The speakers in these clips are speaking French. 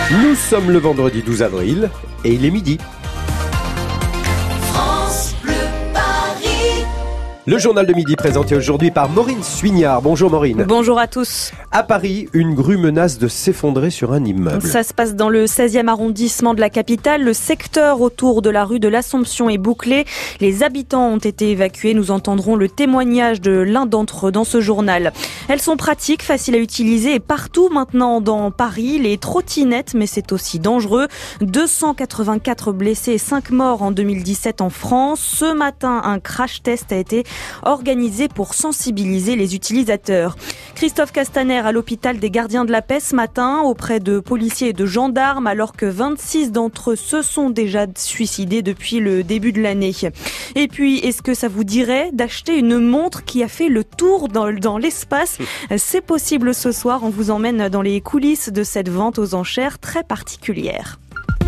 Nous sommes le vendredi 12 avril et il est midi. Le journal de midi présenté aujourd'hui par Maureen Suignard. Bonjour Maureen. Bonjour à tous. À Paris, une grue menace de s'effondrer sur un immeuble. Ça se passe dans le 16e arrondissement de la capitale. Le secteur autour de la rue de l'Assomption est bouclé. Les habitants ont été évacués. Nous entendrons le témoignage de l'un d'entre eux dans ce journal. Elles sont pratiques, faciles à utiliser et partout maintenant dans Paris. Les trottinettes, mais c'est aussi dangereux. 284 blessés et 5 morts en 2017 en France. Ce matin, un crash test a été organisé pour sensibiliser les utilisateurs. Christophe Castaner à l'hôpital des Gardiens de la Paix ce matin auprès de policiers et de gendarmes alors que 26 d'entre eux se sont déjà suicidés depuis le début de l'année. Et puis, est-ce que ça vous dirait d'acheter une montre qui a fait le tour dans l'espace ? C'est possible ce soir, on vous emmène dans les coulisses de cette vente aux enchères très particulière.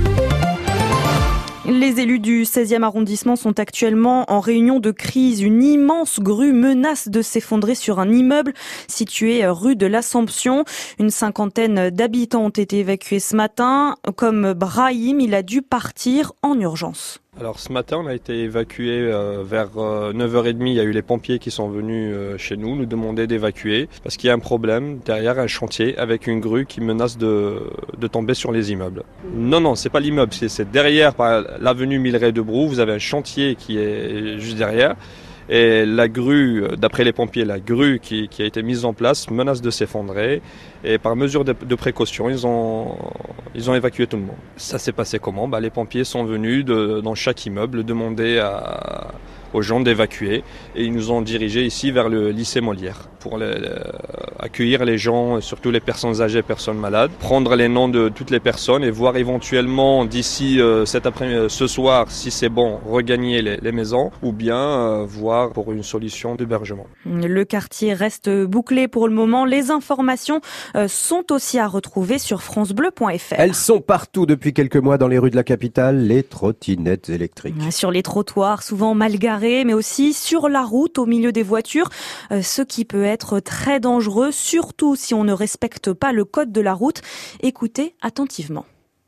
Les élus du 16e arrondissement sont actuellement en réunion de crise. Une immense grue menace de s'effondrer sur un immeuble situé rue de l'Assomption. Une cinquantaine d'habitants ont été évacués ce matin. Comme Brahim, il a dû partir en urgence. Alors ce matin, on a été évacué vers 9h30. Il y a eu les pompiers qui sont venus chez nous demander d'évacuer parce qu'il y a un problème derrière un chantier avec une grue qui menace de tomber sur les immeubles. Non, c'est pas l'immeuble, c'est derrière par l'avenue Milleray-de-Brou. Vous avez un chantier qui est juste derrière. Et la grue, d'après les pompiers, la grue qui a été mise en place menace de s'effondrer. Et par mesure de précaution, ils ont évacué tout le monde. Ça s'est passé comment ? Les pompiers sont venus dans chaque immeuble demander aux gens d'évacuer. Et ils nous ont dirigés ici vers le lycée Molière pour accueillir les gens, surtout les personnes âgées, personnes malades, prendre les noms de toutes les personnes et voir éventuellement d'ici ce soir, si c'est bon, regagner les maisons ou bien voir pour une solution d'hébergement. Le quartier reste bouclé pour le moment. Les informations sont aussi à retrouver sur francebleu.fr. Elles sont partout depuis quelques mois dans les rues de la capitale, les trottinettes électriques. Sur les trottoirs, souvent mal garés, mais aussi sur la route, au milieu des voitures, ce qui peut être très dangereux, surtout si on ne respecte pas le code de la route. Écoutez attentivement.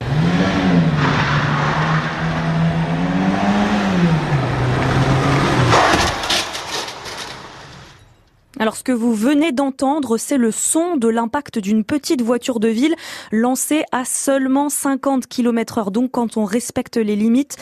Alors ce que vous venez d'entendre, c'est le son de l'impact d'une petite voiture de ville lancée à seulement 50 km/h. Donc quand on respecte les limites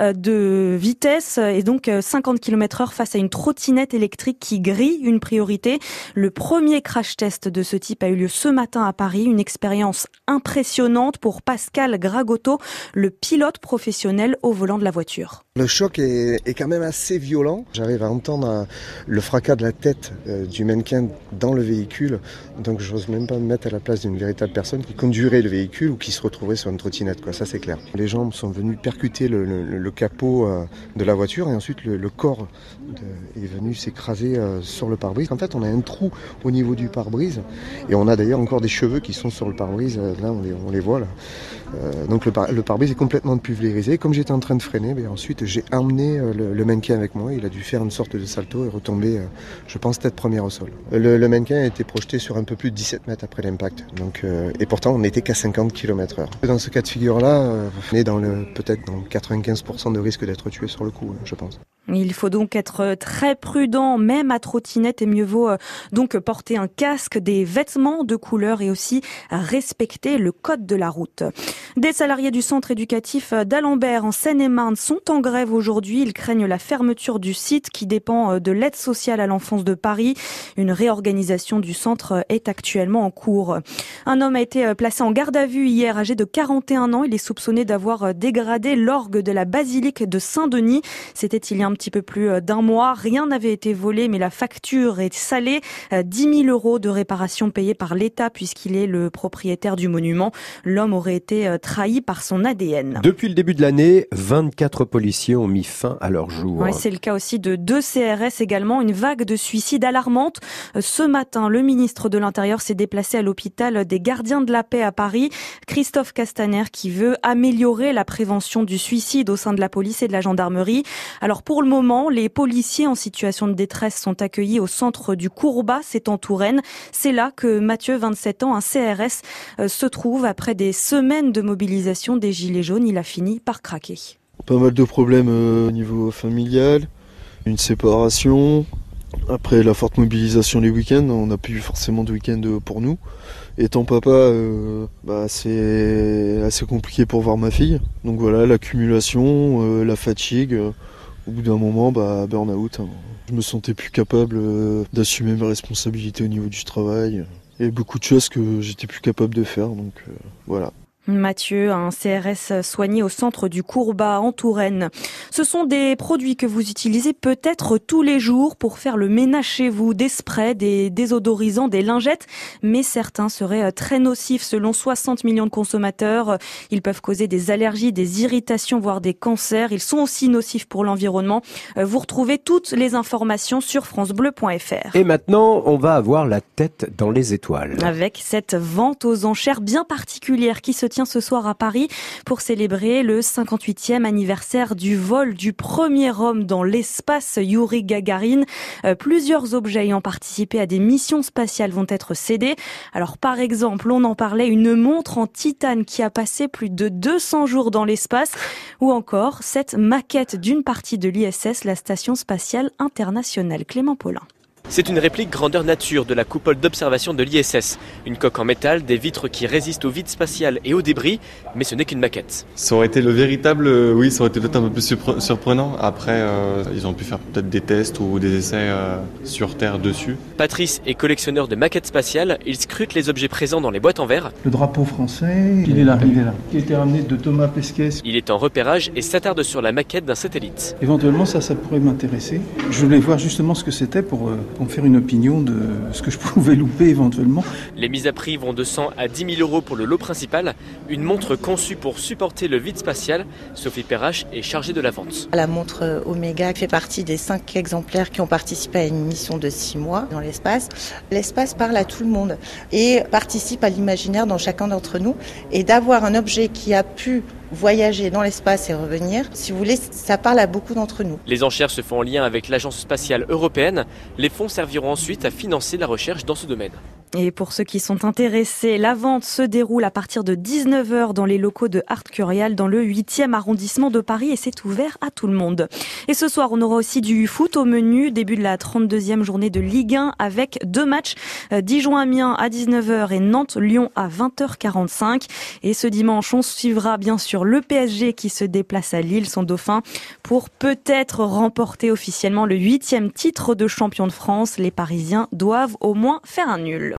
de vitesse et donc 50 km/h face à une trottinette électrique qui grille une priorité. Le premier crash test de ce type a eu lieu ce matin à Paris. Une expérience impressionnante pour Pascal Gragotto, le pilote professionnel au volant de la voiture. Le choc est quand même assez violent. J'arrive à entendre le fracas de la tête du mannequin dans le véhicule, donc je n'ose même pas me mettre à la place d'une véritable personne qui conduirait le véhicule ou qui se retrouvait sur une trottinette, ça c'est clair. Les jambes sont venus percuter le capot de la voiture et ensuite le corps est venu s'écraser sur le pare-brise. En fait, on a un trou au niveau du pare-brise et on a d'ailleurs encore des cheveux qui sont sur le pare-brise, là on les voit là. Donc le pare-brise est complètement pulvérisé. Comme j'étais en train de freiner, ensuite j'ai emmené le mannequin avec moi. Il a dû faire une sorte de salto et retomber, je pense, tête première au sol. Le mannequin a été projeté sur un peu plus de 17 mètres après l'impact. Donc, et pourtant, on n'était qu'à 50 km/h. Dans ce cas de figure-là, on est peut-être dans 95% de risque d'être tué sur le coup, je pense. Il faut donc être très prudent, même à trottinette, et mieux vaut donc porter un casque, des vêtements de couleur et aussi respecter le code de la route. Des salariés du centre éducatif d'Alembert en Seine-et-Marne sont en grève aujourd'hui. Ils craignent la fermeture du site qui dépend de l'aide sociale à l'enfance de Paris. Une réorganisation du centre est actuellement en cours. Un homme a été placé en garde à vue hier, âgé de 41 ans. Il est soupçonné d'avoir dégradé l'orgue de la basilique de Saint-Denis. C'était il y a un petit peu plus d'un mois. Rien n'avait été volé, mais la facture est salée. 10 000 € de réparation payée par l'État puisqu'il est le propriétaire du monument. L'homme aurait été trahi par son ADN. Depuis le début de l'année, 24 policiers ont mis fin à leur jour. Ouais, c'est le cas aussi de 2 CRS également. Une vague de suicides alarmante. Ce matin, le ministre de l'Intérieur s'est déplacé à l'hôpital des gardiens de la paix à Paris, Christophe Castaner, qui veut améliorer la prévention du suicide au sein de la police et de la gendarmerie. Alors pour le moment, les policiers en situation de détresse sont accueillis au centre du Courbat, c'est en Touraine. C'est là que Mathieu, 27 ans, un CRS, se trouve après des semaines de mobilisation des Gilets jaunes. Il a fini par craquer. Pas mal de problèmes au niveau familial, une séparation. Après la forte mobilisation les week-ends, on n'a plus forcément de week-end pour nous. Étant papa, c'est assez compliqué pour voir ma fille. Donc voilà, l'accumulation, la fatigue. Au bout d'un moment, burn-out. Je me sentais plus capable d'assumer mes responsabilités au niveau du travail. Il y avait beaucoup de choses que j'étais plus capable de faire, donc voilà. Mathieu, un CRS soigné au centre du Courbat en Touraine. Ce sont des produits que vous utilisez peut-être tous les jours pour faire le ménage chez vous, des sprays, des désodorisants, des lingettes, mais certains seraient très nocifs selon 60 millions de consommateurs. Ils peuvent causer des allergies, des irritations, voire des cancers. Ils sont aussi nocifs pour l'environnement. Vous retrouvez toutes les informations sur francebleu.fr. Et maintenant, on va avoir la tête dans les étoiles. Avec cette vente aux enchères bien particulière qui se tient ce soir à Paris pour célébrer le 58e anniversaire du vol du premier homme dans l'espace, Youri Gagarin. Plusieurs objets ayant participé à des missions spatiales vont être cédés. Alors par exemple, on en parlait, une montre en titane qui a passé plus de 200 jours dans l'espace, ou encore cette maquette d'une partie de l'ISS, la Station spatiale internationale. Clément Paulin. C'est une réplique grandeur nature de la coupole d'observation de l'ISS. Une coque en métal, des vitres qui résistent au vide spatial et aux débris, mais ce n'est qu'une maquette. Ça aurait été le véritable, oui, ça aurait été peut-être un peu plus surprenant. Après, ils ont pu faire peut-être des tests ou des essais sur Terre dessus. Patrice est collectionneur de maquettes spatiales. Il scrute les objets présents dans les boîtes en verre. Le drapeau français, il est là. Qui a été ramené de Thomas Pesquet. Il est en repérage et s'attarde sur la maquette d'un satellite. Éventuellement, ça pourrait m'intéresser. Je voulais voir justement ce que c'était pour me faire une opinion de ce que je pouvais louper éventuellement. Les mises à prix vont de 100 à 10 000 euros pour le lot principal. Une montre conçue pour supporter le vide spatial. Sophie Perrache est chargée de la vente. La montre Omega fait partie des 5 exemplaires qui ont participé à une mission de 6 mois dans l'espace. L'espace parle à tout le monde et participe à l'imaginaire dans chacun d'entre nous. Et d'avoir un objet qui a pu voyager dans l'espace et revenir, si vous voulez, ça parle à beaucoup d'entre nous. Les enchères se font en lien avec l'Agence spatiale européenne. Les fonds serviront ensuite à financer la recherche dans ce domaine. Et pour ceux qui sont intéressés, la vente se déroule à partir de 19h dans les locaux de Art Curial dans le 8e arrondissement de Paris et c'est ouvert à tout le monde. Et ce soir, on aura aussi du foot au menu, début de la 32e journée de Ligue 1 avec 2 matchs, Dijon-Amiens à 19h et Nantes-Lyon à 20h45. Et ce dimanche, on suivra bien sûr le PSG qui se déplace à Lille, son dauphin, pour peut-être remporter officiellement le 8e titre de champion de France. Les Parisiens doivent au moins faire un nul.